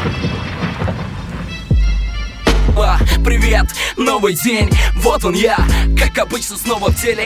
Привет, новый день, вот он я. Как обычно снова в деле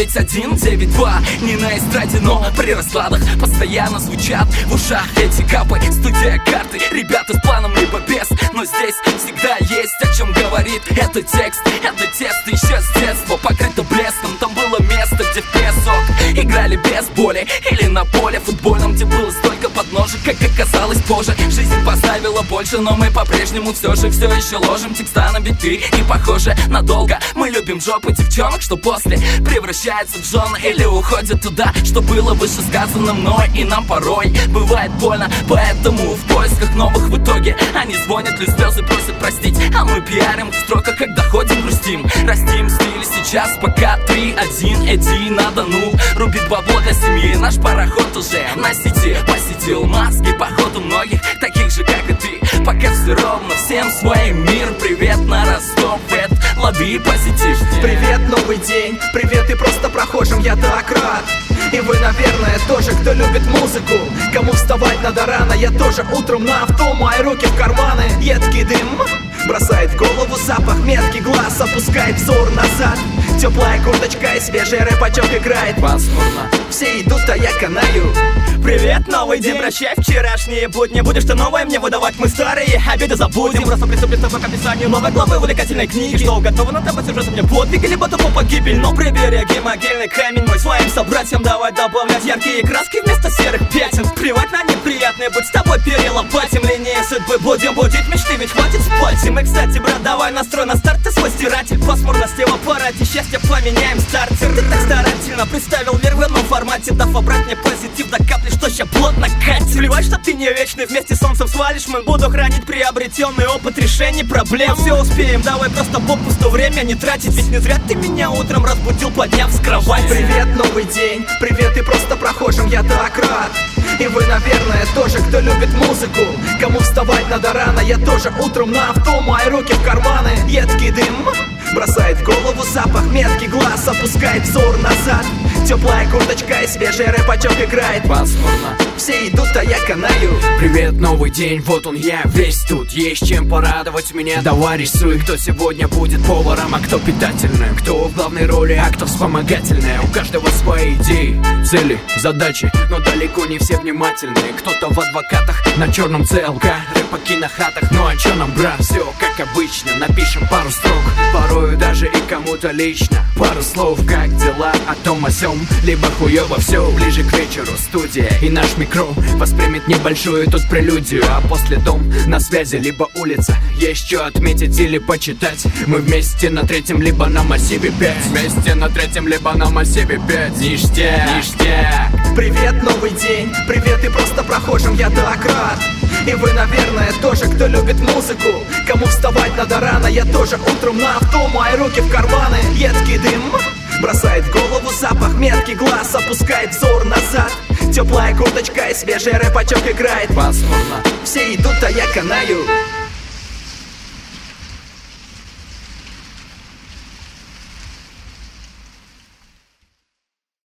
9192. Не на эстраде, но при раскладах постоянно звучат в ушах эти капы. Студия карты, ребята с планом либо без. Но здесь всегда есть о чем говорит этот текст. Это тесто еще с детства покрыто блеском. Там было место, где в песок играли без боли. Или на поле футбольном, где было столько подножек. Как оказалось позже, жизнь поставила больше. Но мы по-прежнему все еще ложим текста на биты. И похоже надолго мы любим жопы девчонок, что после превращаются в жены или уходят туда, что было выше сказано мной. И нам порой бывает больно, поэтому в поисках новых в итоге они звонят, лишь слезы просят простить. А мы пиарим в строках, когда ходим, грустим. Растим стиль сейчас, пока 3-1, иди на Дону. Рубит бабло для семьи, наш пароход уже на сети. Посетил маски, походу многих, таких же, как и ты. Пока все ровно, всем свой мир. Привет на Ростов, это лови позитив. Привет, новый день, привет и просто прохожим, я так рад. И вы, наверное, тоже, кто любит музыку. Кому вставать надо рано, я тоже утром на авто. Мои руки в карманы, едкий дым бросает в голову запах, меткий глаз опускает взор назад. Теплая курточка и свежий рэпачок играет пасмурно. Все идут, а я канаю. Привет, новый день, прощай вчерашние будни. Будешь ты новое мне выдавать, мы старые обиды забудем. Просто приступим с тобой к описанию новой главы увлекательной книги. Что уготовано тобой сюжетом мне подвиг, либо тупо погибель. Но прибереги могильный камень мой своим собратьям давай добавлять яркие краски вместо серых пятен. Плевать на неприятные, будь с тобой перелопатим. Линии судьбы будем будить мечты, ведь хватит спать. И мы, кстати, брат, давай настрой на старт, ты свой стиратель. Пасмурности в аппарате, счастье поменяем стартер. Ты так старательно представил мир в ином формате, дав обрать мне позитив до капли, что ща плотно катит. Плевать, что ты не вечный, вместе с солнцем свалишь. Мы буду хранить приобретенный опыт решений проблем. Все успеем, давай просто попусту время не тратить. Ведь не зря ты меня утром разбудил, подняв с кровати. Привет, новый день, привет и просто прохожим, я так рад. И вы, наверное, тоже, кто любит музыку. Кому вставать надо рано, я тоже утром на авто. Мои руки в карманы, едкий дым бросает в голову запах, меткий глаз опускает взор назад. Теплая курточка и свежий рэпачок играет пасмурно. Все идут, а я канаю. Привет, новый день, вот он я, весь тут. Есть чем порадовать меня, давай рисуй. Кто сегодня будет поваром, а кто питательным. Кто в главной роли, а кто вспомогательный. У каждого свои идеи, цели, задачи, но далеко не все внимательные. Кто-то в адвокатах, на черном ЦЛК, рэпаки на хатах. Ну а чё нам, брат, все как обычно. Напишем пару строк, порою даже и кому-то лично. Пару слов, как дела, о том о сём. Либо хуёво все, ближе к вечеру студия и наш микро воспримет небольшую тут прелюдию. А после дом на связи, либо улица. Есть что отметить или почитать. Мы вместе на третьем, либо на массиве 5. Вместе на третьем, либо на массиве 5. Ништяк, ништяк. Привет, новый день, привет и просто прохожим, я так рад. И вы, наверное, тоже, кто любит музыку. Кому вставать надо рано, я тоже утром на авто. Мои руки в карманы, едкий дым бросает в голову запах, меткий глаз опускает взор назад. Теплая курточка и свежий рэпачок играет пасмурно. Все идут, а я канаю.